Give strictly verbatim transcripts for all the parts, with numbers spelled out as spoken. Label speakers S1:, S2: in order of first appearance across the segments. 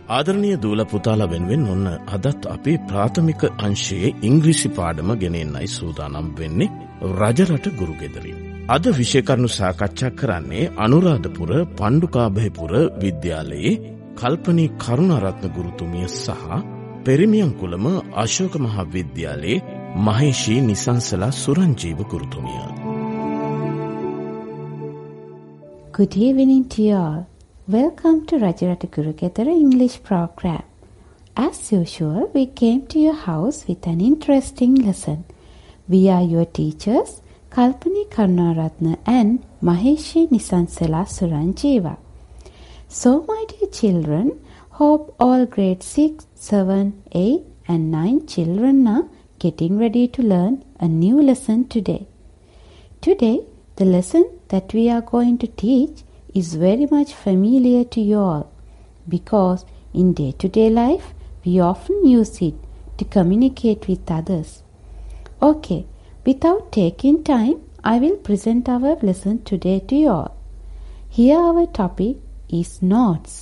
S1: ආදරණීය දූල පුතාලා වෙනුවෙන් ඔන්න අදත් අපේ ප්‍රාථමික අංශයේ ඉංග්‍රීසි පාඩම ගෙනෙන්නයි සූදානම් වෙන්නේ රජරට ගුරුගෙදරින්. අද විෂය කරුණු සාකච්ඡා කරන්නේ අනුරාධපුර පණ්ඩුකාභයපුර විද්‍යාලයේ කල්පනී කරුණාරත්න ගුරුතුමිය සහ පෙරිමියන්කුලම Ashoka මහාවිද්‍යාලයේ මහේෂී Nisansala සුරංජීව ගුරුතුමිය.
S2: Good evening to you all. Welcome to Rajarata Gurukethara English program. As usual, we came to your house with an interesting lesson. We are your teachers, Kalpani Karunaratna and Maheshi Nisansala Suranjeeva. So, my dear children, hope all grade six, seven, eight and nine children are getting ready to learn a new lesson today. Today, the lesson that we are going to teach is very much familiar to you all because in day-to-day life we often use it to communicate with others. Okay, without taking time, I will present our lesson today to you all. Here our topic is notes.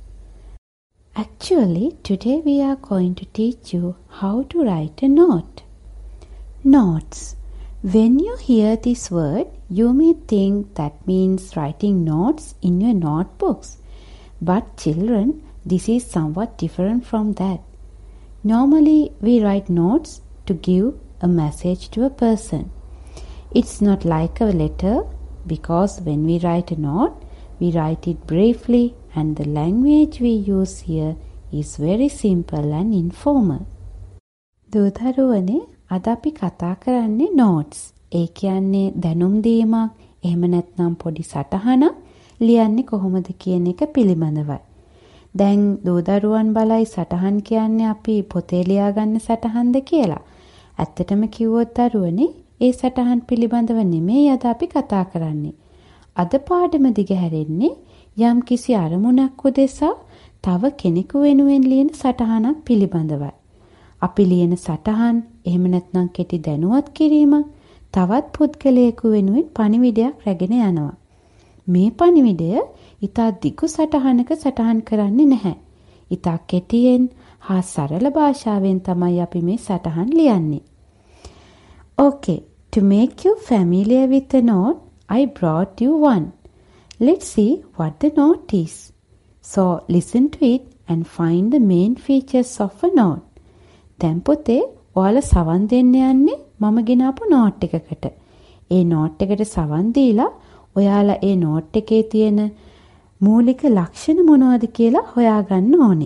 S2: Actually, today we are going to teach you how to write a note. Notes. When you hear this word, you may think that means writing notes in your notebooks. But children, this is somewhat different from that. Normally, we write notes to give a message to a person. It's not like a letter because when we write a note, we write it briefly and the language we use here is very simple and informal. දූතරුවනේ අද අපි කතා කරන්නේ notes. ඒ කියන්නේ දැනුම් දීමක්, එහෙම නැත්නම් පොඩි සටහනක් ලියන්නේ කොහොමද කියන එක පිළිබඳවයි. දැන් දූදරුවන් බලයි සටහන් කියන්නේ අපි පොතේ ලියාගන්න සටහන්ද කියලා. ඇත්තටම කිව්වොත් දරුවනේ ඒ සටහන් පිළිබඳව නෙමෙයි අද අපි කතා කරන්නේ. අද පාඩම දිගහැරෙන්නේ යම් කිසි අරමුණක් උදෙසා තව කෙනෙකු වෙනුවෙන් ලියන සටහනක් පිළිබඳවයි. අපි ලියන සටහන් එහෙම නැත්නම් කෙටි දැනුවත් කිරීමක් තවත් පුද්ගලයෙකු වෙනුවෙන් පණිවිඩයක් රැගෙන යනවා. මේ පණිවිඩය ඉතා දිගු සටහනක සටහන් කරන්නේ නැහැ. ඉතා කෙටියෙන් හා සරල භාෂාවෙන් තමයි අපි මේ සටහන් ලියන්නේ. Okay, to make you familiar with the note, I brought you one. Let's see what the note is. So, listen to it and find the main features of a note. දැන් පුතේ ඔයාලා සවන් දෙන්න යන්නේ මම ගෙනාපු නෝට් එකකට. ඒ note එකට සවන් දීලා ඔයාලා ඒ නෝට් එකේ තියෙන මූලික ලක්ෂණ මොනවද කියලා හොයාගන්න ඕනේ.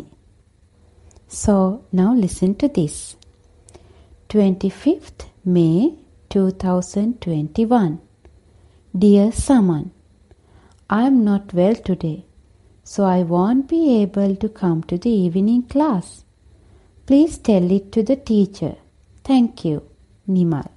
S2: So now listen to this. twenty-fifth May twenty twenty-one. Dear Saman, I am not well today, so I won't be able to come to the evening class. Please tell it to the teacher. Thank you. Nimal.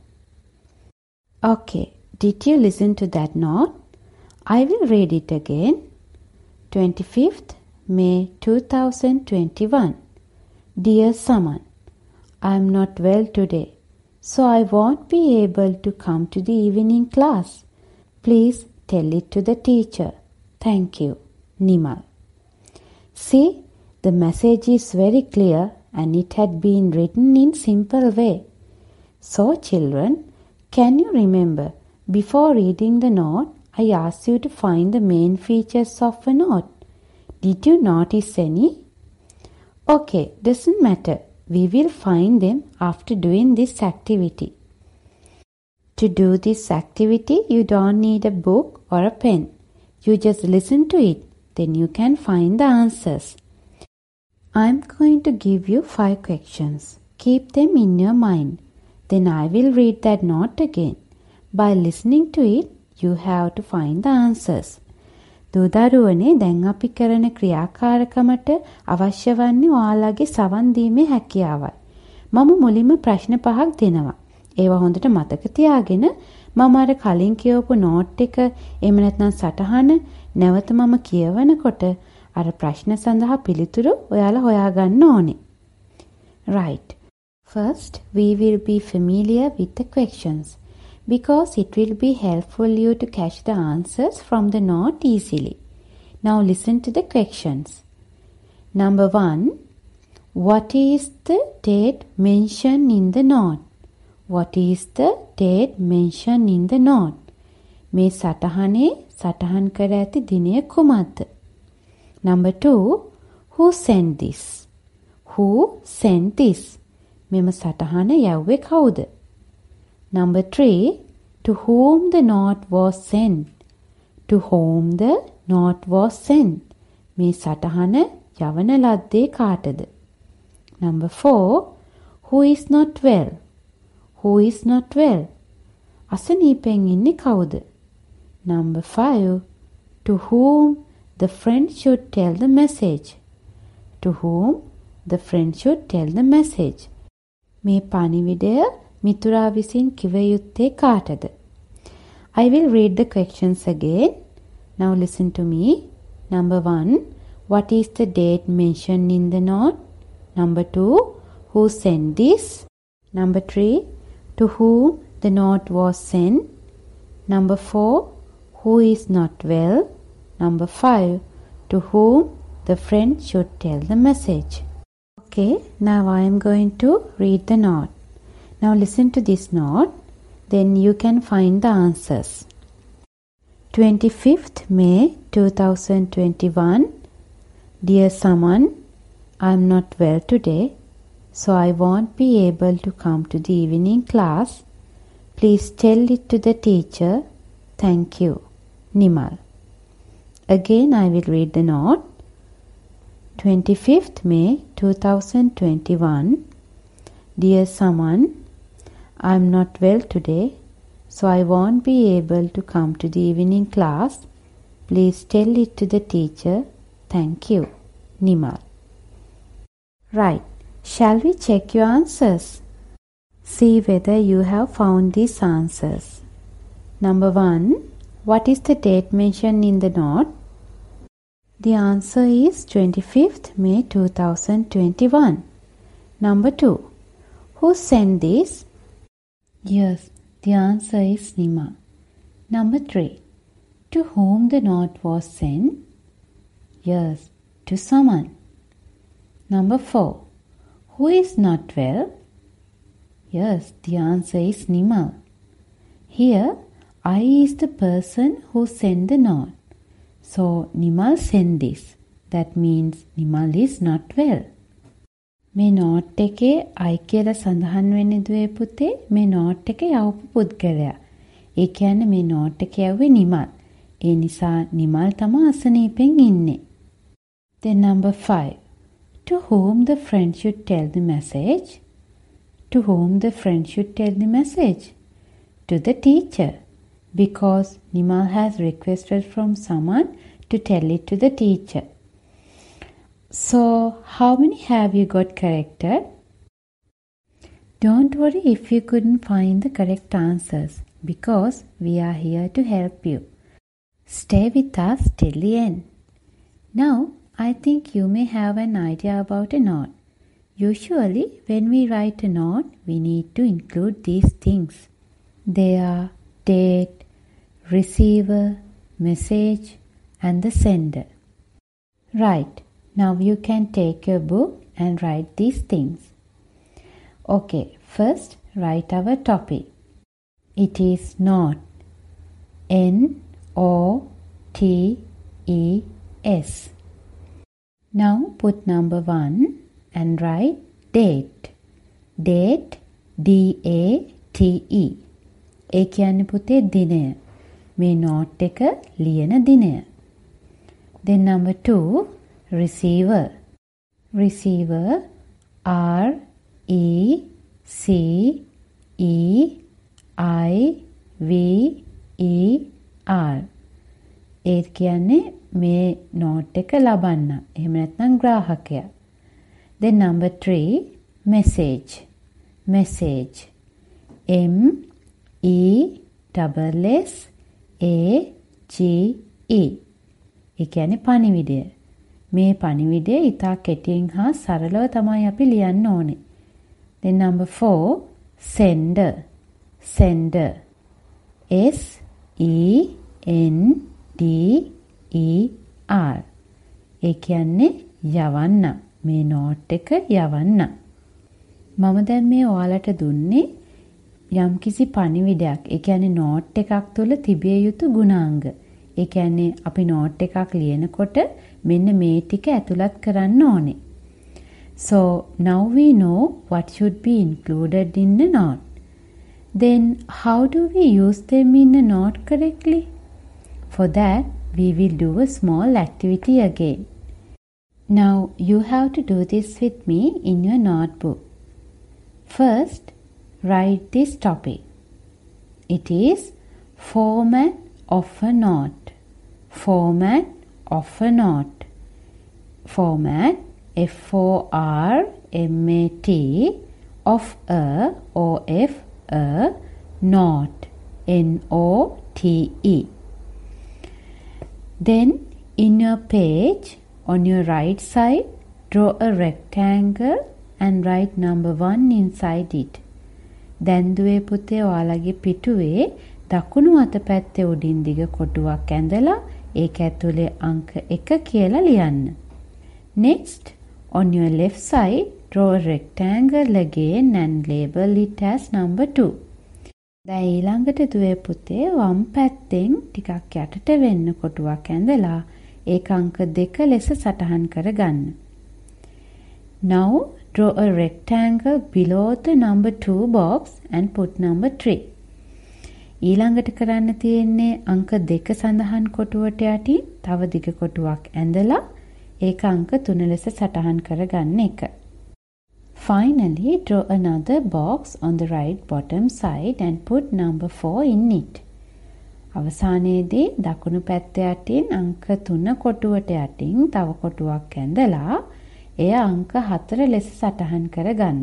S2: Okay, did you listen to that note? I will read it again. twenty-fifth May twenty twenty-one. Dear Saman, I am not well today, so I won't be able to come to the evening class. Please tell it to the teacher. Thank you. Nimal. See, the message is very clear and it had been written in simple way. So children, can you remember, before reading the note, I asked you to find the main features of a note. Did you notice any? Okay, doesn't matter. We will find them after doing this activity. To do this activity, you don't need a book or a pen. You just listen to it, then you can find the answers. I'm going to give you five questions. Keep them in your mind. Then I will read that note again. By listening to it, you have to find the answers. දූදරුවනේ දැන් අපි කරන ක්‍රියාකාරකමට අවශ්‍ය වන්නේ ඔයාලගේ සවන් දීමේ හැකියාවයි. මම මුලින්ම ප්‍රශ්න පහක් දෙනවා. ඒවා හොඳට මතක තියාගෙන මම අර කලින් කියවපු නෝට් එක එහෙම නැත්නම් සටහන නැවත මම කියවනකොට අර ප්‍රශ්න සඳහා පිළිතුරු ඔයාලා හොයාගන්න ඕනේ. Right. First, we will be familiar with the questions because it will be helpful you to catch the answers from the note easily. Now listen to the questions. Number one. What is the date mentioned in the note? What is the date mentioned in the note? මේ සටහනේ සටහන් කර ඇති දිනය කුමක්ද? Number two. Who sent this? Who sent this? මෙම සටහන යව්වේ කවුද? Number three. To whom the note was sent? To whom the note was sent? මේ සටහන යවන ලද්දේ කාටද? Number four. Who is not well? Who is not well? අසනීපෙන් ඉන්නේ කවුද? Number five. To whom the friend should tell the message? To whom the friend should tell the message? මේ පණිවිඩය මිතුරා විසින් කිව යුත්තේ කාටද? I will read the questions again. Now listen to me. Number one. What is the date mentioned in the note? Number two. Who sent this? Number three. To whom the note was sent? Number four. Who is not well? Number five. To whom the friend should tell the message. Okay, now I am going to read the note. Now listen to this note. Then you can find the answers. twenty-fifth May two thousand twenty-one. Dear someone, I am not well today, so I won't be able to come to the evening class. Please tell it to the teacher. Thank you. Nimal. Again I will read the note. twenty-fifth May two thousand twenty-one. Dear someone, I am not well today, so I won't be able to come to the evening class. Please tell it to the teacher. Thank you. Nimal. Right. Shall we check your answers? See whether you have found these answers. Number one. What is the date mentioned in the note? The answer is twenty-fifth May two thousand twenty-one. Number two. Who sent this? Yes, the answer is Nima. Number three. To whom the note was sent? Yes, to someone. Number four. Who is not well? Yes, the answer is Nimal. Here, I is the person who sent the note. So, Nimal sent this. That means Nimal is not well. මේ note එකේ I කියලා සඳහන් වෙන්නේ දුවේ පුතේ මේ note එකේ යවපු පුද්ගලයා. ඒ කියන්නේ මේ නෝට් එක යවුවේ නිමල්. ඒ නිසා නිමල් තමයි අසනීපෙන් ඉන්නේ. Then number five. To whom the friend should tell the message? To whom the friend should tell the message? To the teacher. Because Nimal has requested from someone to tell it to the teacher. So, how many have you got corrected? Don't worry if you couldn't find the correct answers, because we are here to help you. Stay with us till the end. Now, I think you may have an idea about a note. Usually, when we write a note, we need to include these things. They are date, receiver, message, and the sender. Right. Now you can take your book and write these things. Okay, first write our topic. It is note. N O T E S. Now put number one and write date. Date D A T E. ඒ කියන්නේ පුතේ දිනය. මේ note එක ලියන දිනය. Then number two. Receiver. Receiver. R E C E I V E R. ඒ කියන්නේ මේ note එක ලබන්න. එහෙම නැත්නම් ග්‍රාහකයා. Then number three. Message. Message. M E S S A G E. ඒ කියන්නේ පණිවිඩය. මේ පණිවිඩය ඉතා කෙටියෙන් හා සරලව තමයි අපි ලියන්න ඕනේ. Then number four. Sender. Sender. S E N D E R. ඒ කියන්නේ යවන්න. මේ නෝට් එක යවන්න. මම දැන් මේ ඔයාලට දුන්නේ යම්කිසි පණිවිඩයක්. ඒ කියන්නේ නෝට් එකක් තුළ තිබිය යුතු ගුණාංග. ඒ කියන්නේ අපි නෝට් එකක් ලියනකොට මෙන්න මේ ටික ඇතුළත් කරන්න ඕනේ. So now we know what should be included in the note. Then how do we use them in a note correctly? For that, we will do a small activity again. Now you have to do this with me in your notebook. First, write this topic. It is format of a note. Format of a note. Format, F O R M A T, of a, O F, a, note, N O T E. Then in your page, on your right side, draw a rectangle and write number one inside it. දැන් දුවේ පුතේ ඔයාලගේ පිටුවේ දකුණු අත පැත්තේ උඩින් දිග කොටුවක් ඇඳලා ඒක ඇතුලේ අංක එක කියලා ලියන්න. Next, on your left side, draw a rectangle again and label it as number two. දැන් ඊළඟට දුවේ පුතේ වම් පැත්තෙන් ටිකක් යටට වෙන්න කොටුවක් ඇඳලා ඒක අංක දෙක ලෙස සටහන් කරගන්න. Now draw a rectangle below the number two box and put number three. ඊළඟට කරන්න තියෙන්නේ අංක දෙක සඳහන් කොටුවට යටින් තව දිග කොටුවක් ඇඳලා ඒක අංක තුන ලෙස සටහන් කරගන්න එක. Finally, draw another box on the right bottom side and put number four in it. අවසානයේදී දකුණු පැත්ත යටින් අංක තුන කොටුවට යටින් තව කොටුවක් ඇඳලා එය අංක හතර ලෙස සටහන් කරගන්න.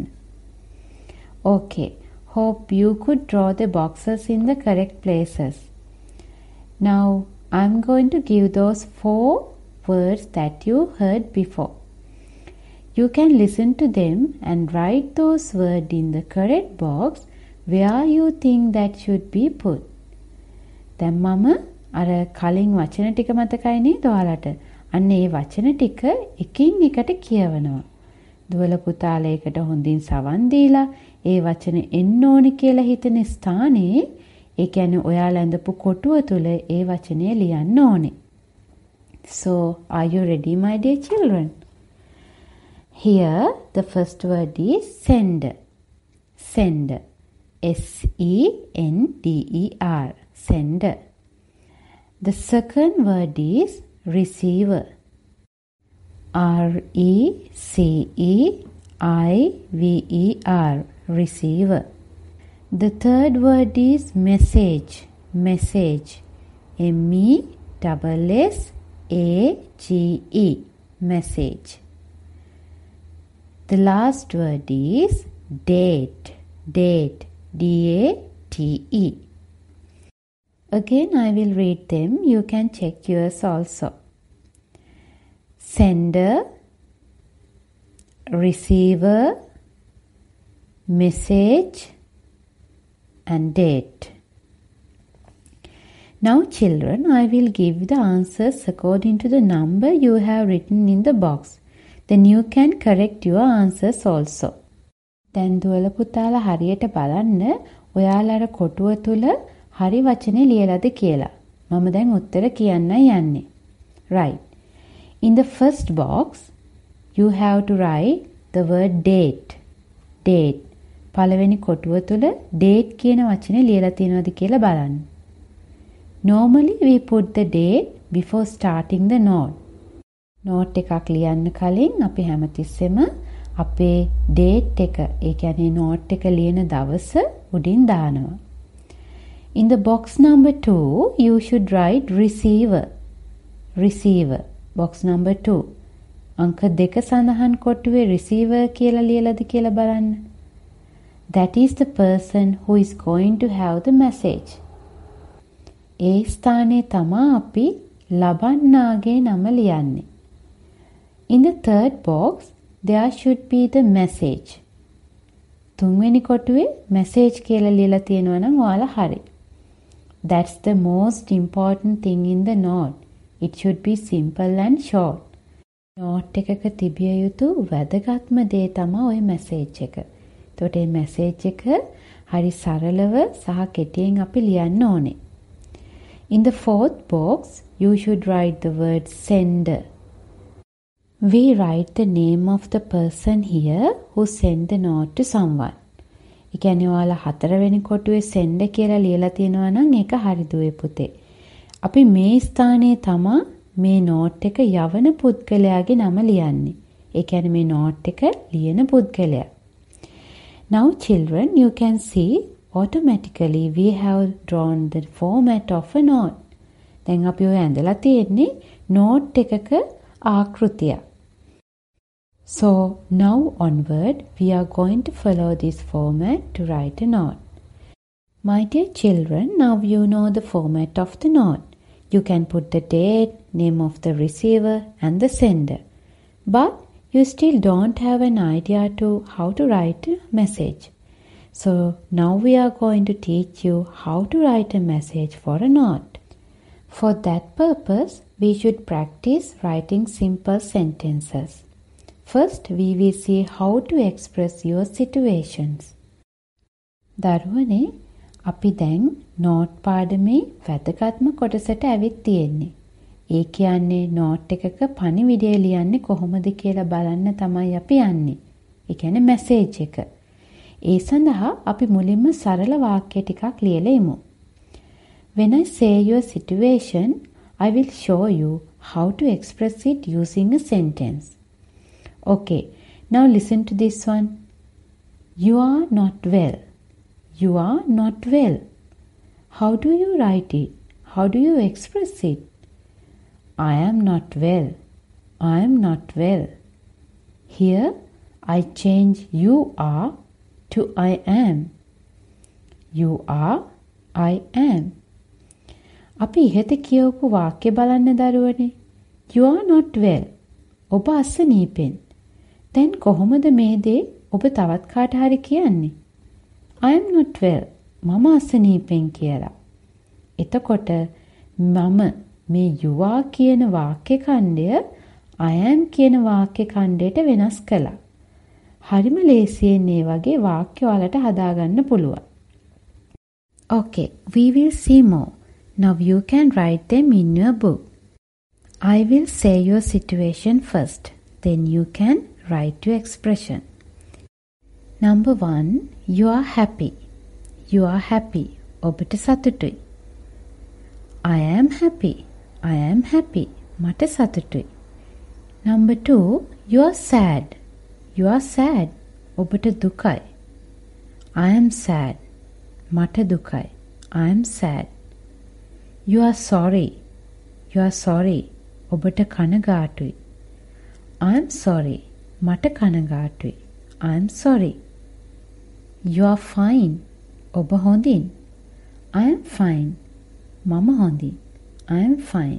S2: Okay, hope you could draw the boxes in the correct places. Now, I'm going to give those four words that you heard before. You can listen to them and write those words in the correct box where you think that should be put. දැන් මම අර කලින් වචන ටික මතකයි නේද ඔයාලට? අන්න ඒ වචන ටික එකින් එකට කියවනවා. දුවල පුතාලයකට හොඳින් සවන් දීලා ඒ වචන එන්න ඕනි කියලා හිතන ස්ථානයේ ඒ කියන්නේ ඔයාලා ඇඳපු කොටුව තුල ඒ වචනය ලියන්න ඕනේ. So, are you ready, my dear children? Here, the first word is send. Send. S E N D E R. Send. The second word is receiver. R E C E I V E R. Receiver. The third word is message. Message. M E S S A G E. Message. The last word is date. Date. D A T E. Again, I will read them. You can check yours also. Sender, receiver, message, and date. Now, children, I will give the answers according to the number you have written in the box. Then you can correct your answers also. දැන් දුවල පුතාලා හරියට බලන්න ඔයාලා අර කොටුව තුල හරි වචනේ ලියලාද කියලා. මම දැන් උත්තර කියන්නයි යන්නේ. Right. In the first box, you have to write the word date. Date. පළවෙනි කොටුව තුල date කියන වචනේ ලියලා තියෙනවද කියලා බලන්න. Normally we put the date before starting the note. note එකක් ලියන්න කලින් අපි හැමතිස්සෙම අපේ date එක, ඒ කියන්නේ note එක ලියන දවස උඩින් දානවා. In the box number two, you should write receiver. Receiver. Box number two. අංක දෙක සඳහන් කොටුවේ receiver කියලා ලියලාද කියලා බලන්න. That is the person who is going to have the message. ඒ ස්ථානයේ තමා අපි ලබන්නාගේ නම ලියන්නේ. In the third box, there should be the message. තුන්වෙනි කොටුවේ message කියලා ලියලා තියෙනවා නම් ඔයාලා හරි. That's the most important thing in the note. It should be simple and short. Note එකක තිබිය යුතු වැදගත්ම දේ තමයි ওই මැසේජ් එක. එතකොට මේ මැසේජ් එක හරි සරලව සහ කෙටියෙන් අපි ලියන්න ඕනේ. In the fourth box, you should write the word sender. We write the name of the person here who sent the note to someone. ඒ කියන්නේ ඔයාලා හතරවෙනි කොටුවේ send කියලා ලියලා තියෙනවා නම් ඒක හරි දුවේ පුතේ. අපි මේ ස්ථානයේ තමයි මේ note එක යවන පුද්ගලයාගේ නම ලියන්නේ. ඒ කියන්නේ මේ note එක ලියන පුද්ගලයා. Now children, you can see automatically we have drawn the format of a note. දැන් අපි ඔය ඇඳලා තියෙන්නේ note එකක ආකෘතිය. So now onward we are going to follow this format to write a note. My dear children, now you know the format of the note. You can put the date, name of the receiver and the sender. But you still don't have an idea to how to write a message. So now we are going to teach you how to write a message for a note. For that purpose, we should practice writing simple sentences. First, we will see how to express your situations. දරුවනේ, අපි දැන් note පාඩමේ වැදගත්ම කොටසට ඇවිත් තියෙන්නේ. ඒ කියන්නේ note එකක පණිවිඩය ලියන්නේ කොහොමද කියලා බලන්න තමයි අපි යන්නේ. ඒ කියන්නේ message එක. ඒ සඳහා අපි මුලින්ම සරල වාක්‍ය ටිකක් ලියලා ඉමු. When I say your situation, I will show you how to express it using a sentence. Okay, now listen to this one. You are not well. You are not well. How do you write it? How do you express it? I am not well. I am not well. Here, I change you are to I am. You are, I am. අපි ඉහත කියවපු වාක්‍ය බලන්න දරුවනේ. You are not well. ඔබ අසනීපෙන්. දැන් කොහොමද මේ දේ ඔබ තවත් කාට හරි කියන්නේ? I am not well. මම අසනීපෙන් කියලා. එතකොට මම මේ you are කියන වාක්‍ය ඛණ්ඩය I am කියන වාක්‍ය ඛණ්ඩයට වෙනස් කළා. හරිම ලේසියෙන් මේ වගේ වාක්‍ය වලට හදාගන්න පුළුවන්. Okay, we will see more. Now you can write them in your book. I will say your situation first. Then you can write your expression. Number one, you are happy. You are happy. ඔබට සතුටුයි. I am happy. I am happy. මට සතුටුයි. Number two, you are sad. You are sad. ඔබට දුකයි. I am sad. මට දුකයි. I am sad. You are sorry. You are sorry. ඔබට කනගාටුයි. I am sorry. මට කනගාටුයි. I am sorry. You are fine. ඔබ හොඳින්. I am fine. මම හොඳින්. I am fine.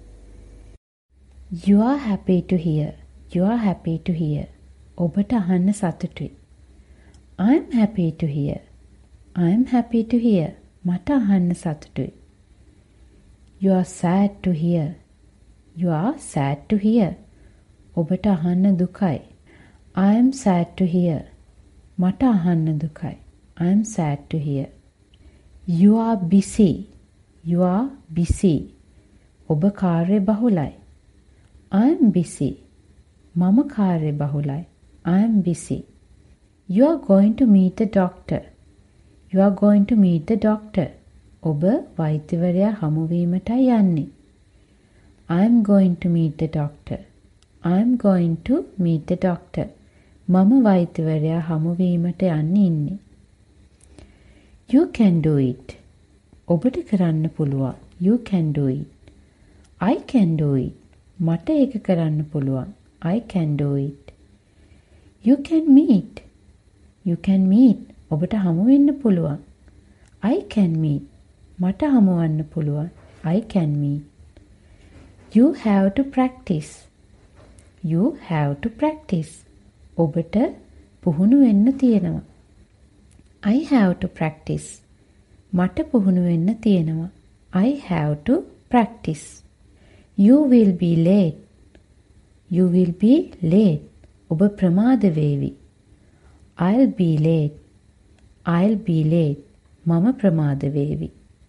S2: You are happy to hear. You are happy to hear. ඔබට අහන්න සතුටුයි. I am happy to hear. I am happy to hear. මට අහන්න සතුටුයි. You are sad to hear. You are sad to hear. ඔබට අහන්න දුකයි. I am sad to hear. මට අහන්න දුකයි. I am sad to hear. You are busy. You are busy. ඔබ කාර්ය බහුලයි. I am busy. මම කාර්ය බහුලයි. I am busy. You are going to meet the doctor. You are going to meet the doctor. ඔබ වෛද්‍යවරයා හමු වීමටයි යන්නේ. I am going to meet the doctor. I am going to meet the doctor. මම වෛද්‍යවරයා හමු වීමට යන්න ඉන්නේ. You can do it. ඔබට කරන්න පුළුවන්. You can do it. I can do it. මට ඒක කරන්න පුළුවන්. I can do it. You can meet. You can meet. ඔබට හමු වෙන්න පුළුවන්. I can meet. මට හමු වෙන්න පුළුවන්. I can meet. You have to practice. You have to practice. ඔබට පුහුණු වෙන්න තියෙනවා. I have to practice. මට පුහුණු වෙන්න තියෙනවා. I have to practice. You will be late. You will be late. ඔබ ප්‍රමාද වේවි. I'll be late. I'll be late. මම ප්‍රමාද වේවි.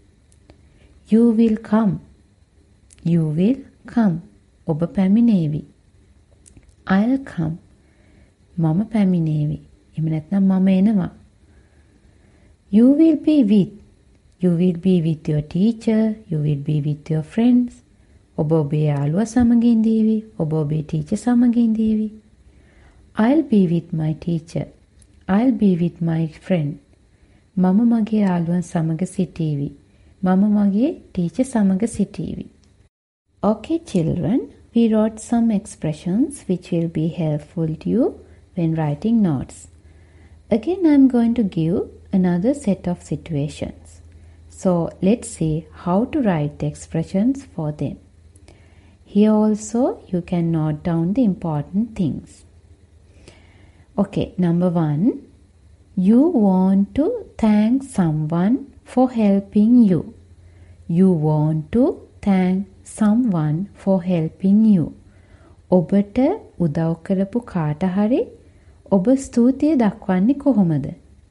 S2: You will come. You will come. ඔබ පැමිණේවි. I'll come. මම පැමිණේවි. එහෙම නැත්නම් මම එනවා. You will be with. You will be with your teacher. You will be with your friends. ඔබ ඔබේ යාළුවා සමග ඉඳීවි. ඔබ ඔබේ ටීචර් සමග ඉඳීවි. I'll be with my teacher. I'll be with my friend. මම මගේ යාළුවන් සමග සිටීවි. මම මගේ ටීචර් සමග සිටීවි. Okay, children, we wrote some expressions which will be helpful to you when writing notes. Again, I'm going to give another set of situations. So, let's see how to write the expressions for them. Here also, you can note down the important things. Okay, number one, you want to thank someone for helping you. You want to thank someone for helping you. ඔබට උදව් කරපු කාට හරි ඔබ ස්තුතිය දක්වන්නේ කොහොමද?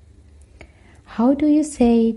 S2: How do you say it?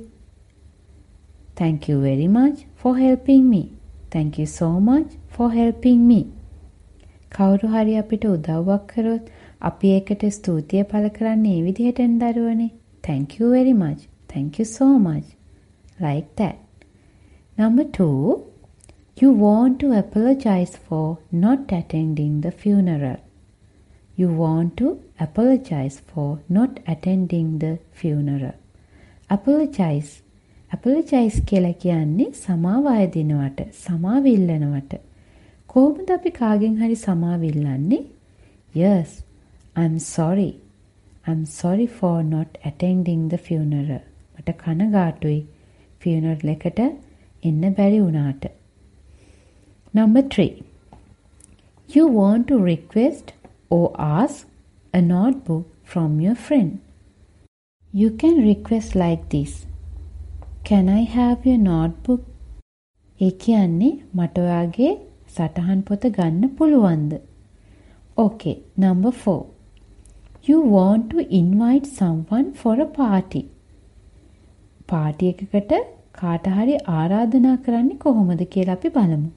S2: Thank you very much for helping me. Thank you so much for helping me. කවුරු හරි අපිට උදව්වක් කරොත් අපි ඒකට ස්තුතිය පළ කරන්නේ මේ විදිහටනේ දරුවනේ. Thank you very much. Thank you so much. Like that. Number two, you want to apologize for not attending the funeral. You want to apologize for not attending the funeral. Apologize. Apologize කියලා කියන්නේ සමාව අයදිනවට, සමාව ඉල්ලනවට. කොහොමද අපි කාගෙන් හරි සමාව ඉල්ලන්නේ? Yes, I'm sorry. I'm sorry for not attending the funeral. මට කනගාටුයි funeral එකට එන්න බැරි වුණාට. Number three. You want to request or ask a notebook from your friend. You can request like this. Can I have your notebook? ඒ කියන්නේ මට ඔයාගේ සටහන් පොත ගන්න පුළුවන්ද? Okay, number four. You want to invite someone for a party. Party එකකට කාට හරි ආරාධනා කරන්නේ කොහොමද කියලා අපි බලමු.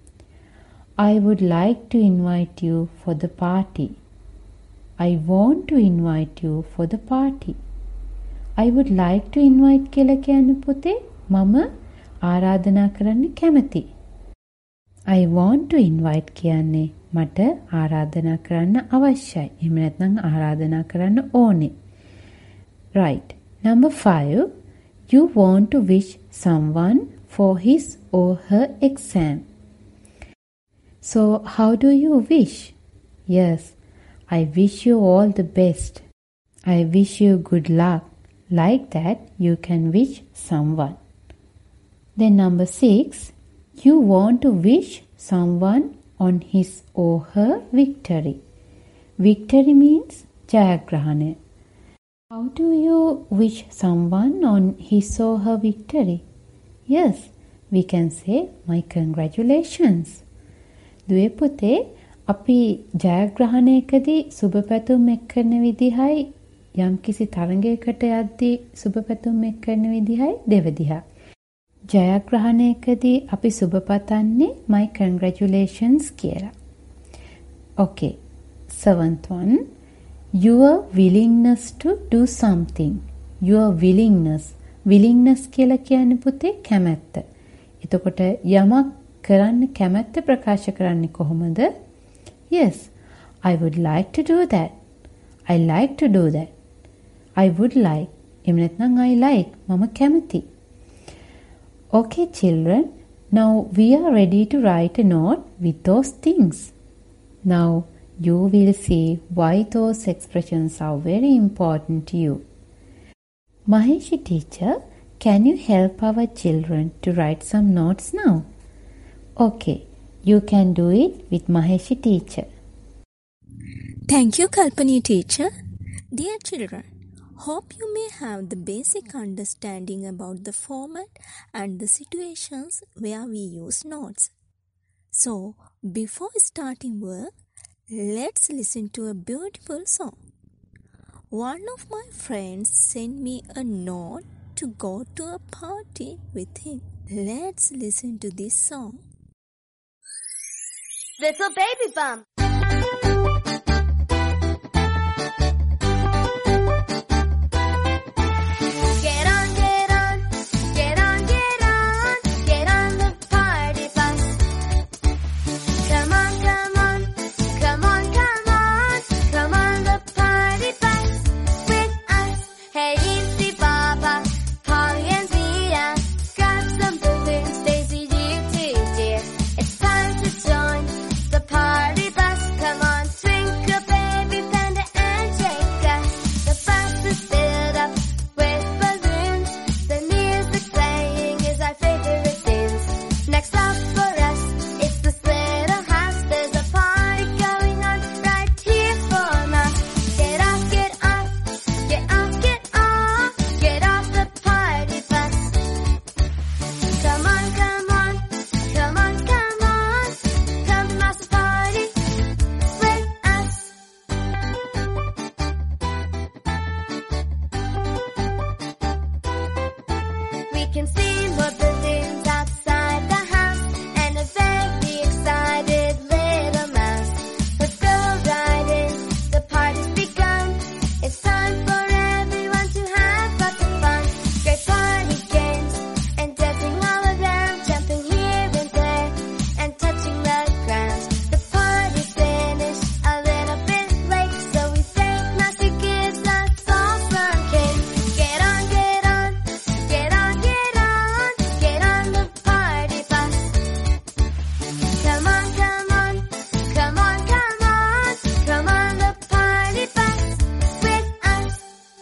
S2: I would like to invite you for the party. I want to invite you for the party. I would like to invite කියලා කියන්නේ පුතේ මම ආරාධනා කරන්න කැමති. I want to invite කියන්නේ මට ආරාධනා කරන්න අවශ්‍යයි. එහෙම නැත්නම් ආරාධනා කරන්න ඕනේ. Right. Number five. You want to wish someone for his or her exam. So, how do you wish? Yes, I wish you all the best. I wish you good luck. Like that, you can wish someone. Then number six, you want to wish someone on his or her victory. Victory means jayagrahane. How do you wish someone on his or her victory? Yes, we can say my congratulations. දුවේ පුතේ අපි ජයග්‍රහණයකදී සුබ පැතුම් එක් කරන විදිහයි යම්කිසි තරඟයකට යද්දී සුබ පැතුම් එක් කරන විදිහයි දෙවදිහක්. ජයග්‍රහණයකදී අපි සුබ පතන්නේ my congratulations කියලා. Okay, seventh one. Your willingness to do something. Your willingness. Willingness කියලා කියන්නේ පුතේ කැමැත්ත. එතකොට යමක් කරන්න කැමැත්ත ප්‍රකාශ කරන්නේ කොහොමද? Yes, I would like to do that. I like to do that. I would like. එහෙම නැත්නම් I like. මම කැමති. Okay, children. Now we are ready to write a note with those things. Now you will see why those expressions are very important to you. Maheshi teacher, can you help our children to write some notes now? Okay, you can do it with Maheshi teacher.
S3: Thank you, Kalpani teacher. Dear children, hope you may have the basic understanding about the format and the situations where we use notes. So, before starting work, let's listen to a beautiful song. One of my friends sent me a note to go to a party with him. Let's listen to this song.
S4: Little baby bump. Get on, get on, get on, get on, get on the party bus. Come on, come on, come on, come on, come on the party bus with us. Hey, Easy Baba, Polly and Zia, got some balloons, Daisy, dear, dear, dear. It's time to join the party bus. Come on, twinkle, baby, panda and Jacob. The bus is filled up with balloons. The music playing is our favorite tunes. Next up for us, it's this little house. There's a party going on right here for us. Get off, get off, get off, get off, get off the party bus. Come on, come on, come on, come on, come to Master Party with us. We can see more balloons outside the house and a very excited little mouse. Let's go right in, the party's begun. It's time for everyone to have lots of fun. Great party games and dancing all around, jumping here and there and touching the ground. The party finished a little bit late, so we thank Master gives us all some cake. Get on, get on, get on, get on, get on the party bus. Come on, come on, come on, come on, come on the party bus with us.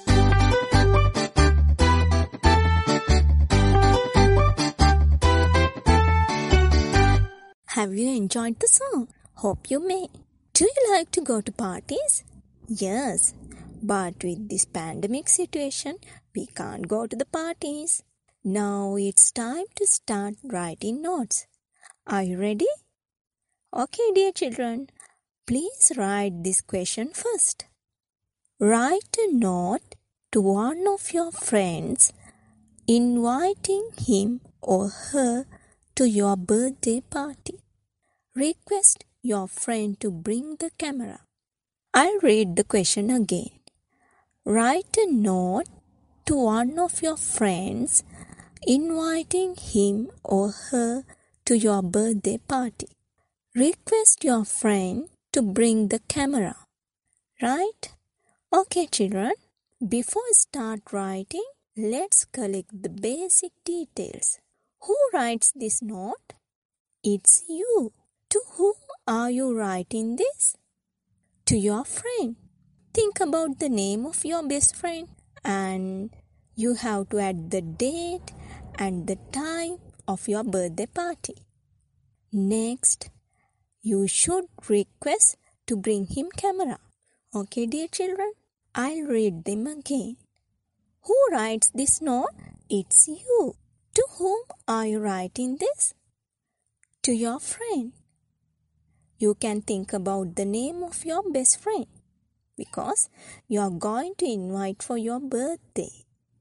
S3: Have you enjoyed the song? Hope you may. Do you like to go to parties? Yes, but with this pandemic situation, we can't go to the parties. Now it's time to start writing notes. Are you ready? Okay, dear children, please write this question first. Write a note to one of your friends inviting him or her to your birthday party. Request your friend to bring the camera. I'll read the question again. Write a note to one of your friends inviting him or her to your birthday party. Request your friend to bring the camera. Right? Okay, children. Before I start writing, let's collect the basic details. Who writes this note? It's you. To whom are you writing this? To your friend. Think about the name of your best friend, and you have to add the date and the time of your birthday party. Next, you should request to bring him camera. Okay, dear children, I'll read them again. Who writes this note? It's you. To whom are you writing this? To your friend. You can think about the name of your best friend because you are going to invite for your birthday.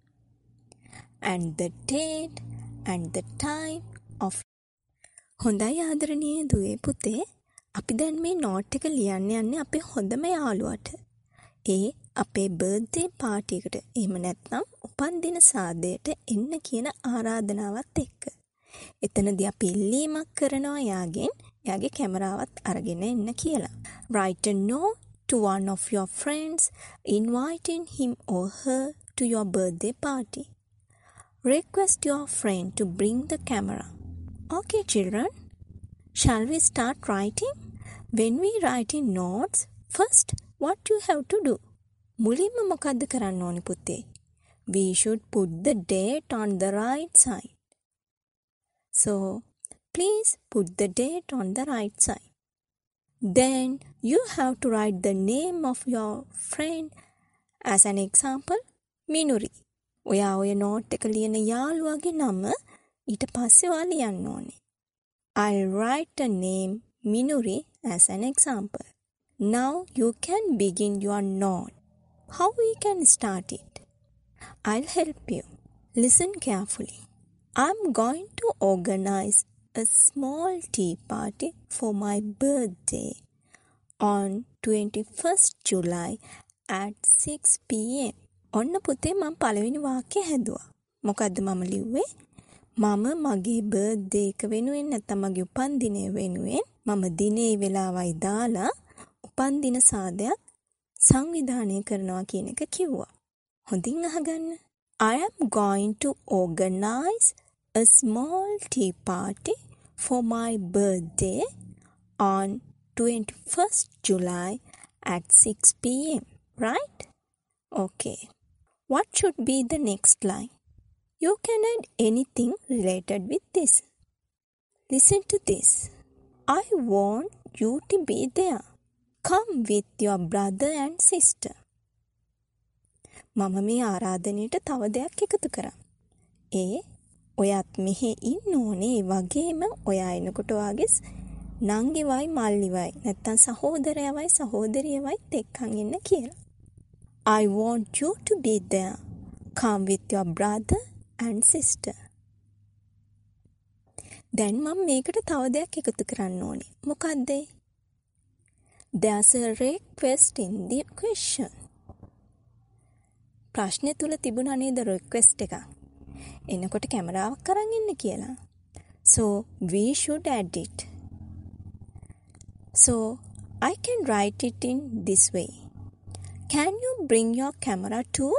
S3: And the date and the time of. හොඳයි ආදරණීය දුවේ පුතේ, අපි දැන් මේ note එක ලියන්න යන්නේ අපේ හොඳම යාළුවට. ඒ අපේ බර්ත්ඩේ පාටි එකට එහෙම නැත්නම් උපන්දින සාදයට එන්න කියන ආරාධනාවත් එක්ක. එතනදී අපි ඉල්ලීමක් කරනවා යාගෙන් එයාගේ කැමරාවත් අරගෙන එන්න කියලා. Write a note to one of your friends inviting him or her to your birthday party. Request your friend to bring the camera. Okay, children, shall we start writing? When we write in notes, first, what you have to do? මුලින්ම මොකද්ද කරන්න ඕනේ පුතේ? We should put the date on the right side. So, please put the date on the right side. Then, you have to write the name of your friend. As an example, Minuri. ඔයා ඔය note එක ලියන යාළුවාගේ නම ඊට පස්සේ ඔයා ලියන්න ඕනේ. I'll write the name Minuri as an example. Now you can begin your note. How we can start it? I'll help you. Listen carefully. I'm going to organize a small tea party for my birthday on twenty-first July at six p.m. ඔන්න පුතේ මම පළවෙනි වාක්‍යය හැදුවා. මොකද්ද මම ලිව්වේ? මම මගේ birthday එක වෙනුවෙන් නැත්නම් මගේ උපන්දිනය වෙනුවෙන් මම දිනේ වෙලාවයි දාලා උපන්දින සාදයක් සංවිධානය කරනවා කියන එක කිව්වා. හොඳින් අහගන්න. I am going to organize a small tea party for my birthday on twenty-first July at six p.m. Right? Okay. What should be the next line? You can add anything related with this. Listen to this. I want you to be there. Come with your brother and sister. මම මේ ආරාධනයට තව දෙයක් එකතු කරා. ඒ ඔයත් මෙහි ඉන්න ඕනේ. ඒ වගේම ඔයා එනකොට වාගේ නංගිවයි මල්ලිවයි නැත්තම් සහෝදරයවයි සහෝදරියවයි එක්කන් ඉන්න කියලා. I want you to be there. Come with your brother and sister. දැන් මම මේකට තව දෙයක් එකතු කරන්න ඕනේ. මොකද්ද? There's a request in the question. ප්‍රශ්නේ තුල තිබුණා නේද request එක. එනකොට කැමරාවක් අරන් ඉන්න කියලා. So we should add it. So I can write it in this way. Can you bring your camera too?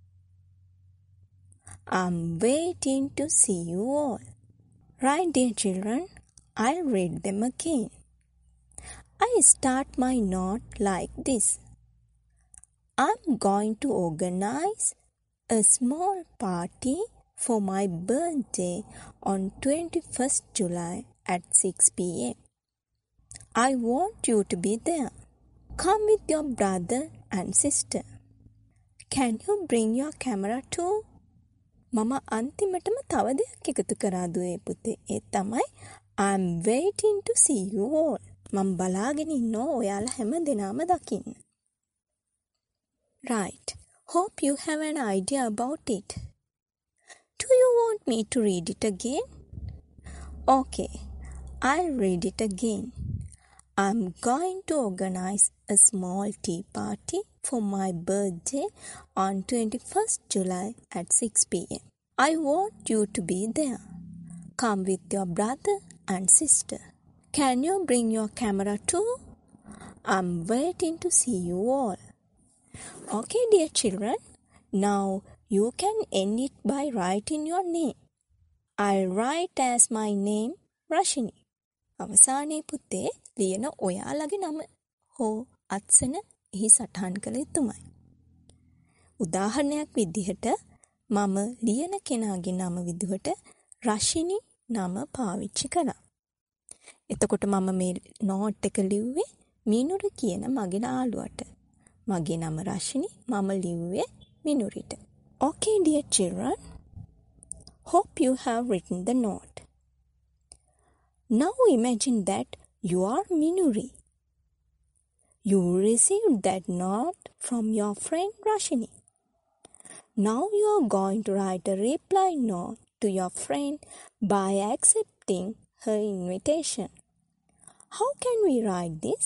S3: I'm waiting to see you all. Right, dear children, I'll read them again. I start my note like this. I'm going to organize a small party for my birthday on twenty-first July at six p.m. I want you to be there. Come with your brother and sister. Can you bring your camera too? මම අන්තිමටම තව දෙයක් එකතු කරා දුවේ පුතේ. ඒ තමයි I'm waiting to see you all. මම බලාගෙන ඉන්නවා ඔයාලා හැම දෙනාම දකින්න. Right. Hope you have an idea about it. Do you want me to read it again? Okay, I'll read it again. I'm going to organize a small tea party for my birthday on twenty-first July at six p.m. I want you to be there. Come with your brother and sister. Can you bring your camera too? I'm waiting to see you all. Okay, dear children, now you can end it by writing your name. I'll write as my name Rashini. අවසානයේ පුතේ ලියන ඔයාලගේ නම හෝ අත්සන එහි සටහන් කළ යුතුමයි. උදාහරණයක් විදිහට මම ලියන කෙනාගේ නම විදිහට රශිනි නම පාවිච්චි කළා. එතකොට මම මේ නෝට් එක ලිව්වේ මිනුරු කියන මගේ යාළුවට. මගේ නම රශිනි, මම ලිව්වේ මිනුරිට. Okay, dear children, hope you have written the note. Now imagine that you are Minuri. You received that note from your friend Rashini. Now you are going to write a reply note to your friend by accepting her invitation. How can we write this?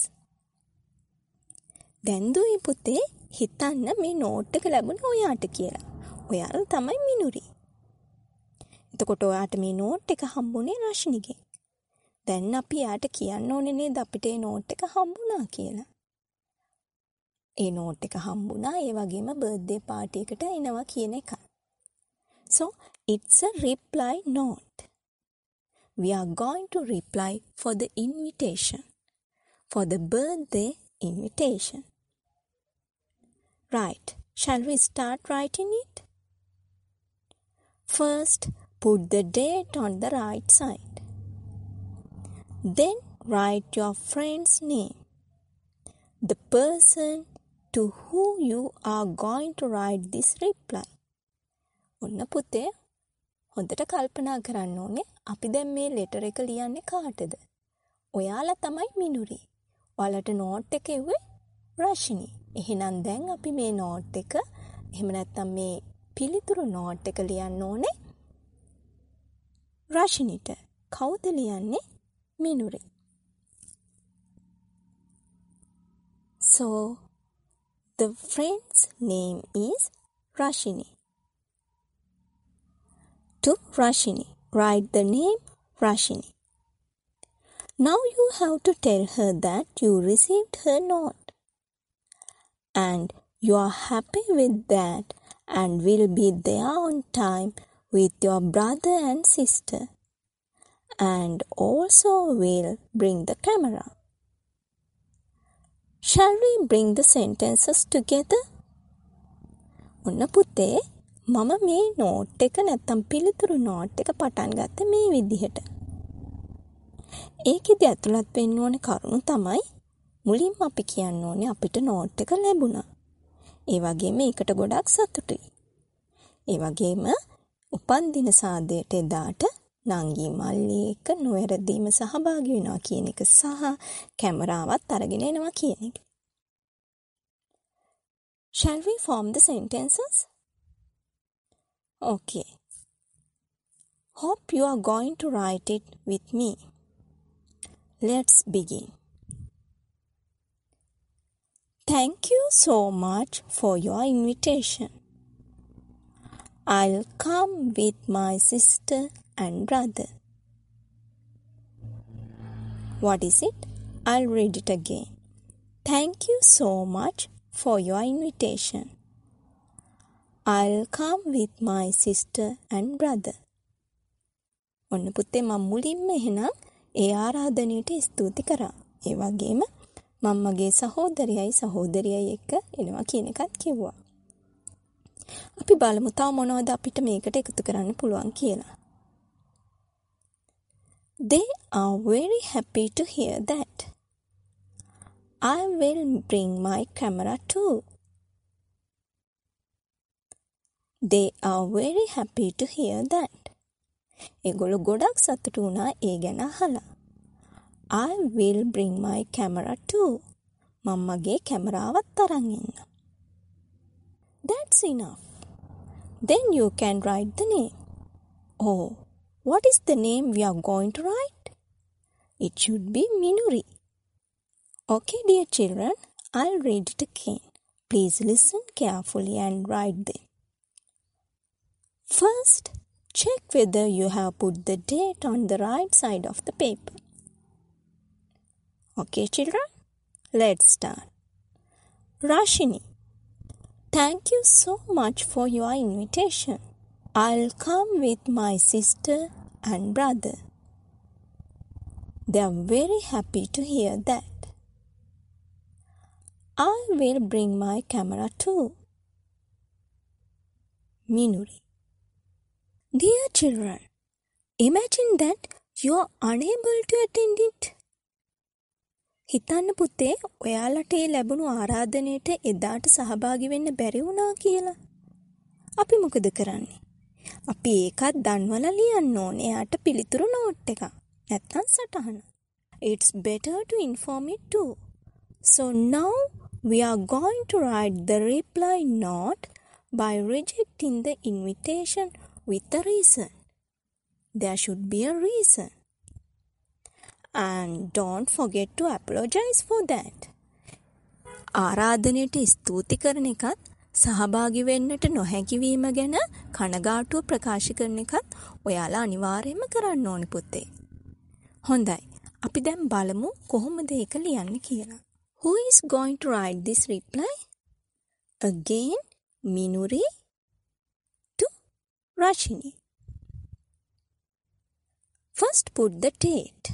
S3: දැන් දුවේ පුතේ හිතන්න මේ note එක ලැබුණ ඔයාට කියලා. ඔයාලා තමයි මිනුරි. එතකොට ඔයාට මේ නෝට් එක හම්බුනේ රශිනිගෙන්. දැන් අපි යාට කියන්න ඕනේ නේද අපිට මේ නෝට් එක හම්බුණා කියලා. ඒ නෝට් එක හම්බුණා ඒ වගේම බර්ත්ඩේ පාටි එකට එනවා කියන එක. So it's a reply note. We are going to reply for the invitation, for the birthday invitation. Right, shall we start writing it? First, put the date on the right side. Then write your friend's name, the person to whom you are going to write this reply. ඔන්න පුතේ හොඳට කල්පනා කරන්න ඕනේ අපි දැන් මේ letter එක ලියන්නේ කාටද? ඔයාලා තමයි මිනුරි. ඔයාලට නෝට් එක එව්වේ රශිනි. එහෙනම් දැන් අපි මේ නෝට් එක එහෙම නැත්නම් මේ පිළිතුරු නෝට් එක ලියන්න ඕනේ රශිනිට. කවුද ලියන්නේ? මිනුරි. So the friend's name is Rashini. To Rashini, write the name Rashini. Now you have to tell her that you received her note and you are happy with that and will be there on time with your brother and sister and also will bring the camera. Shall we bring the sentences together? ඔන්න පුතේ මම මේ note එක නැත්තම් පිළිතුරු note එක පටන් ගත්ත මේ විදිහට. ඒකෙදි ඇතුළත් වෙන්න ඕනේ කරුණු තමයි මුලින්ම අපි කියන්න ඕනේ අපිට නෝට් එක ලැබුණා. ඒ වගේම ඒකට ගොඩක් සතුටුයි. ඒ වගේම උපන්දින සාදයට එදාට නංගි මල්ලි එක්ක නොවැරදීම සහභාගී වෙනවා කියන එක සහ කැමරාවත් අරගෙන එනවා කියන එක. Shall we form the sentences? Okay. Hope you are going to write it with me. Let's begin. Thank you so much for your invitation. I'll come with my sister and brother. What is it? I'll read it again. Thank you so much for your invitation. I'll come with my sister and brother. ඔන්න පුතේ මම මුලින්ම එහෙනම් ඒ ආරාධනයට ස්තුති කරා. ඒ වගේම මම මගේ සහෝදරයයි සහෝදරියයි එක්ක එනවා කියන එකත් කිව්වා. අපි බලමු තව මොනවද අපිට මේකට එකතු කරන්න පුළුවන් කියලා. They are very happy to hear that. I will bring my camera too. They are very happy to hear that. ඒගොල්ලෝ ගොඩක් සතුටු වුණා ඒ ගැන අහලා. I will bring my camera too. මම මගේ කැමරාවත් අරන් එන්න. That's enough. Then you can write the name. Oh, what is the name we are going to write? It should be Minuri. Okay, dear children, I'll read it again. Please listen carefully and write them. First, check whether you have put the date on the right side of the paper. Okay, children, let's start. Rashini, thank you so much for your invitation. I'll come with my sister and brother. They are very happy to hear that. I will bring my camera too. Minuri. Dear children, imagine that you are unable to attend it. හිතන්න පුතේ ඔයාලට ඒ ලැබුණු ආරාධනයට එදාට සහභාගී වෙන්න බැරි වුණා කියලා. අපි මොකද කරන්නේ? අපි ඒකත් දන්වලා ලියන්න ඕනේ එයාට පිළිතුරු නෝට් එක. නැත්තම් සටහන. It's better to inform it too. So now we are going to write the reply note by rejecting the invitation with a reason. There should be a reason. And don't forget to apologize for that. ආරාධනයට ස්තුති කරන එකත් සහභාගී වෙන්නට නොහැකි වීම ගැන කනගාටුව ප්‍රකාශ කරන එකත් ඔයාලා අනිවාර්යයෙන්ම කරන්න ඕනේ පුතේ. හොඳයි. අපි දැන් බලමු කොහොමද ඒක ලියන්නේ කියලා. Who is going to write this reply? Again, Minuri to Rashini. First put the date.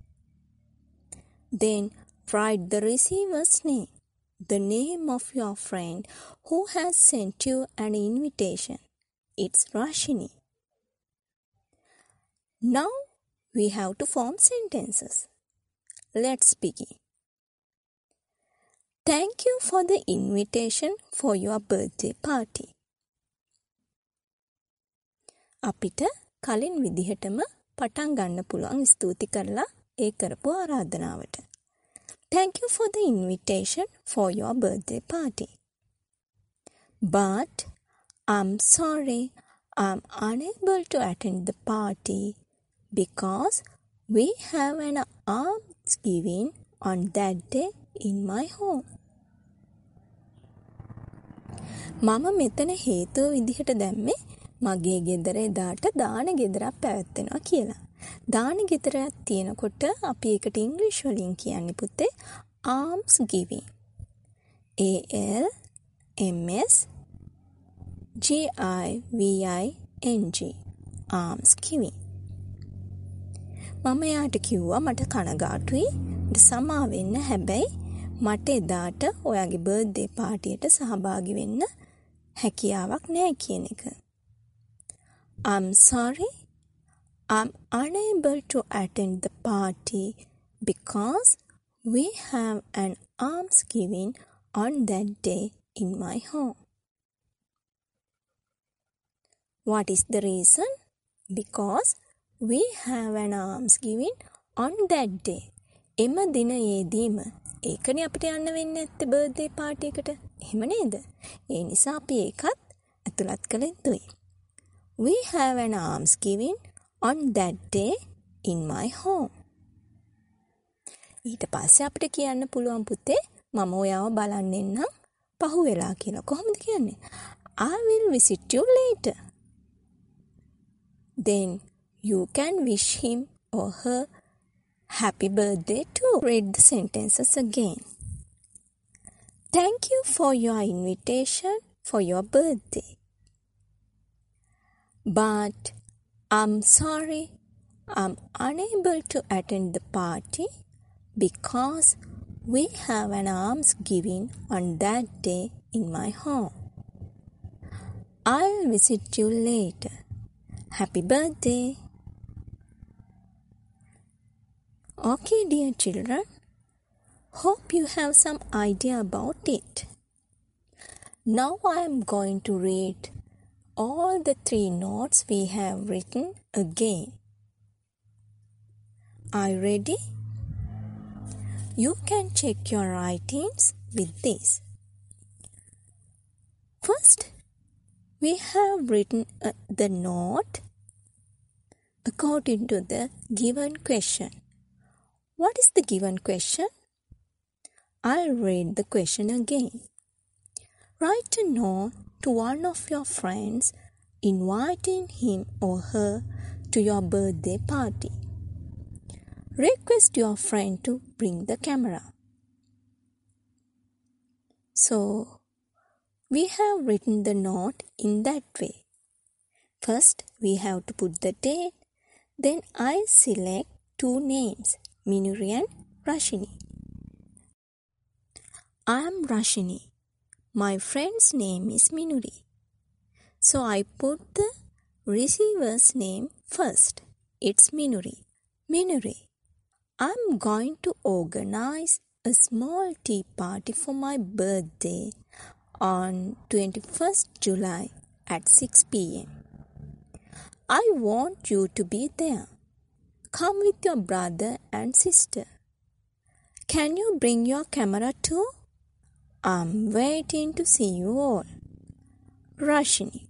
S3: Then write the receiver's name, the name of your friend who has sent you an invitation. It's Rashini. Now we have to form sentences. Let's begin. Thank you for the invitation for your birthday party. අපිට කලින් විදිහටම පටන් ගන්න පුළුවන් ස්තුති කරලා ඒ කරපු ආරාධනාවට. Thank you for the invitation for your birthday party. But I'm sorry, I'm unable to attend the party because we have an almsgiving on that day in my home. මම මෙතන හේතුව විදිහට දැම්මේ මගේ ගෙදර එදාට දාන ගෙදරක් පැවැත්වෙනවා කියලා. දාන ගෙදරක් තියෙනකොට අපි ඒකට ඉංග්‍රීසි වලින් කියන්නේ පුතේ alms giving. A L M S G I V I N G alms giving. මම යාට කිව්වා මට කනගාටුයි මට සමා වෙන්න හැබැයි මට එදාට ඔයාගේ බර්ත්ඩේ පාටියට සහභාගී වෙන්න හැකියාවක් නැහැ කියන එක. I'm sorry, I'm unable to attend the party because we have an almsgiving on that day in my home. What is the reason? Because we have an almsgiving on that day. එම දිනයේදීම ඒකනේ අපිට යන්න වෙන්නේ නැත්තේ birthday party එකට. එහෙම නේද? ඒ නිසා අපි ඒකත් ඇතුළත් කළ යුතුයි. We have an almsgiving on that day in my home. ඊට පස්සේ අපිට කියන්න පුළුවන් පුතේ මම ඔයාව බලන්න එන්නම් පහු වෙලා කියලා. කොහොමද කියන්නේ? I will visit you later. Then you can wish him or her happy birthday too. Read the sentences again. Thank you for your invitation for your birthday. But I'm sorry, I'm unable to attend the party because we have an almsgiving on that day in my home. I'll visit you later. Happy birthday. Okay, dear children, hope you have some idea about it. Now I am going to read all the three notes we have written again. Are you ready? You can check your writings with this. First, we have written uh, the note according to the given question. What is the given question? I'll read the question again. Write a note to one of your friends inviting him or her to your birthday party. Request your friend to bring the camera. So, we have written the note in that way. First, we have to put the date. Then I select two names, Minuri and Rashini. I am Rashini. My friend's name is Minuri. So I put the receiver's name first. It's Minuri. Minuri, I'm going to organize a small tea party for my birthday on twenty-first July at six p.m. I want you to be there. Come with your brother and sister. Can you bring your camera too? I'm waiting to see you all. Rashini.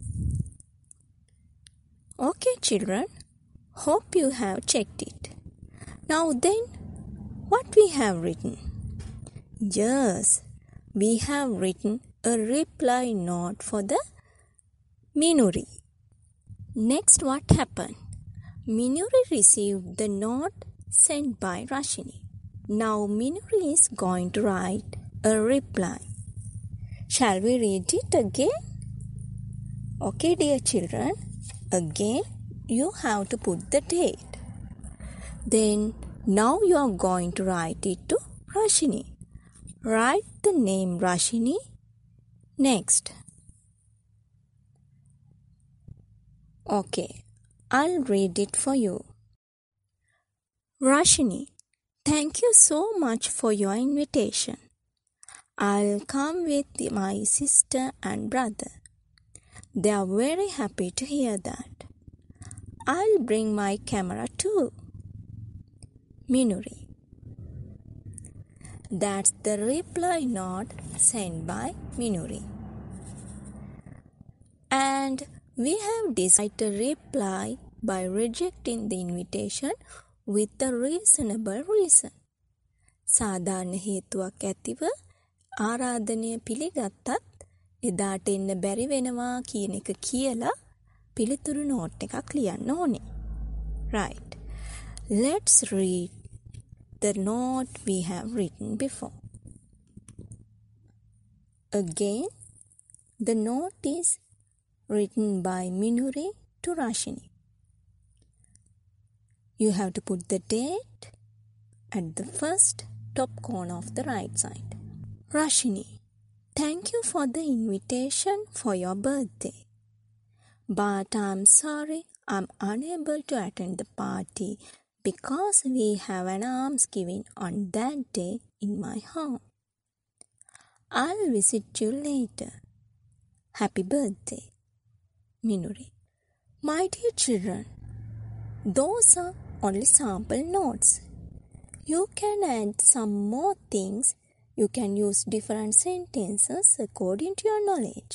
S3: Okay, children. Hope you have checked it. Now then, what we have written? Yes, we have written a reply note for the Minuri. Next, what happened? Minuri received the note sent by Rashini. Now Minuri is going to write a reply. Shall we read it again? Okay, dear children. Again, you have to put the date. Then, now you are going to write it to Rashini. Write the name Rashini. Next. Okay, I'll read it for you. Rashini, thank you so much for your invitation. I'll come with my sister and brother. They are very happy to hear that. I'll bring my camera too. Minuri. That's the reply note sent by Minuri. And we have decided to reply by rejecting the invitation with a reasonable reason. සාධාරණ හේතුවක් ඇතිව ආරාධනය පිළිගත්තත් එදාට එන්න බැරි වෙනවා කියන එක කියලා පිළිතුරු නෝට් එකක් ලියන්න ඕනේ. Right. Let's read the note we have written before. Again, the note is written by Minuri to Rashini. You have to put the date at the first top corner of the right side. Rashini, thank you for the invitation for your birthday. But I'm sorry I'm unable to attend the party because we have an almsgiving on that day in my home. I'll visit you later. Happy birthday. Minuri. My dear children, those are only sample notes. You can add some more things. You can use different sentences according to your knowledge.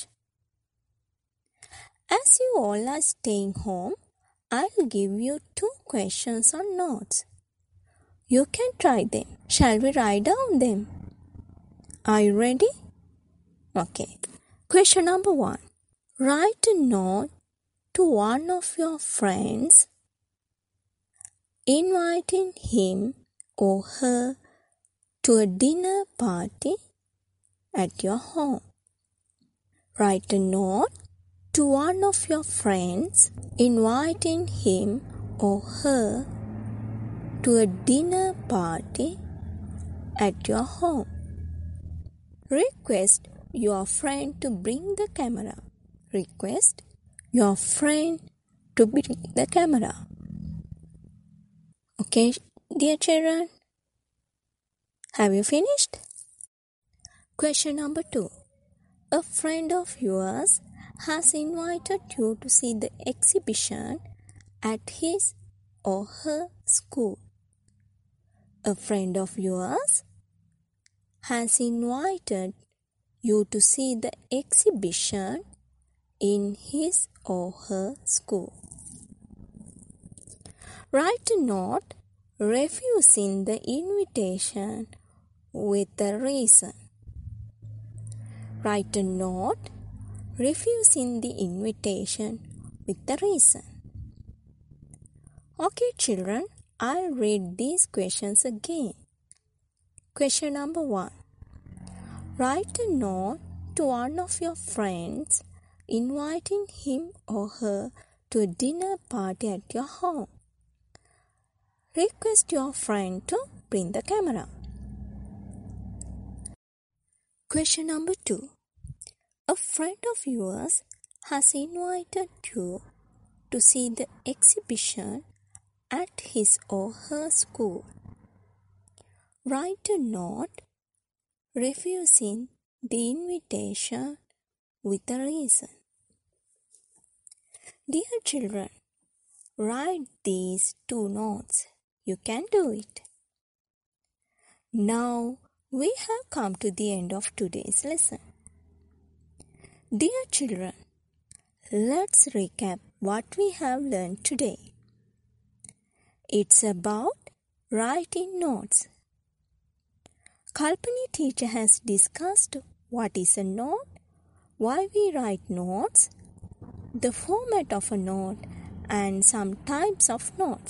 S3: As you all are staying home, I'll give you two questions on notes. You can try them. Shall we write down them? Are you ready? Okay. Question number one. Write a note to one of your friends inviting him or her to a dinner party at your home. Write a note to one of your friends inviting him or her to a dinner party at your home. Request your friend to bring the camera. Request your friend to bring the camera. Okay, dear children, have you finished? Question number two. A friend of yours has invited you to see the exhibition at his or her school. A friend of yours has invited you to see the exhibition in his or her school. Write a note refusing the invitation with a reason. Write a note refusing the invitation with a reason. Okay, children, I'll read these questions again. Question number one. Write a note to one of your friends inviting him or her to a dinner party at your home. Request your friend to bring the camera. Question number two. A friend of yours has invited you to see the exhibition at his or her school. Write a note refusing the invitation with a reason. Dear children, write these two notes. You can do it. Now we have come to the end of today's lesson. Dear children, let's recap what we have learned today. It's about writing notes. Kalpani teacher has discussed what is a note, why we write notes, the format of a note, and some types of notes.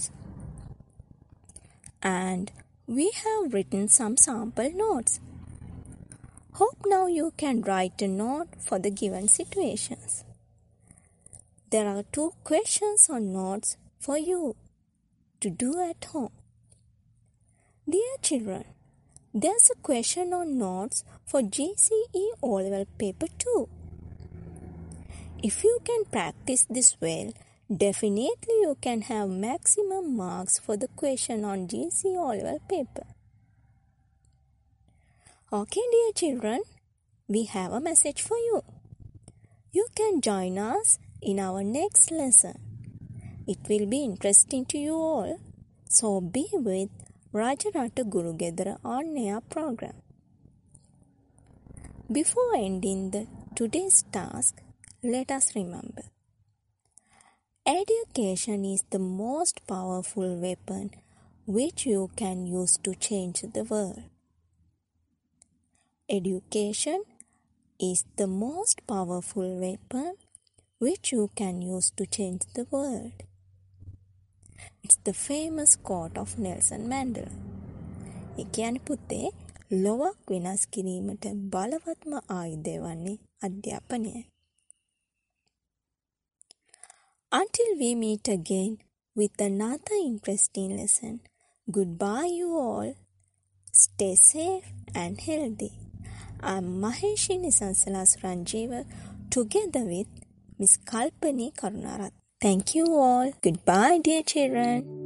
S3: And we have written some sample notes. Hope now you can write a note for the given situations. There are two questions or notes for you to do at home. Dear children, there's a question on notes for G C E O-Level Paper two. If you can practice this well, definitely you can have maximum marks for the question on G C E O-Level Paper. Okay, dear children, we have a message for you. You can join us in our next lesson. It will be interesting to you all, so be with Rajarata Gurugedara on-air program. Before ending the today's task, let us remember, education is the most powerful weapon which you can use to change the world. Education is the most powerful weapon which you can use to change the world. It's the famous quote of Nelson Mandela. ඒ කියන්නේ පුතේ ලොවක් වෙනස් කිරීමට බලවත්ම ආයුධය වන්නේ අධ්‍යාපනයයි. Until we meet again with another interesting lesson, goodbye you all. Stay safe and healthy. I'm Maheshini Sansalas Ranjiva together with Miss Kalpani Karunarat. Thank you all. Goodbye, dear children.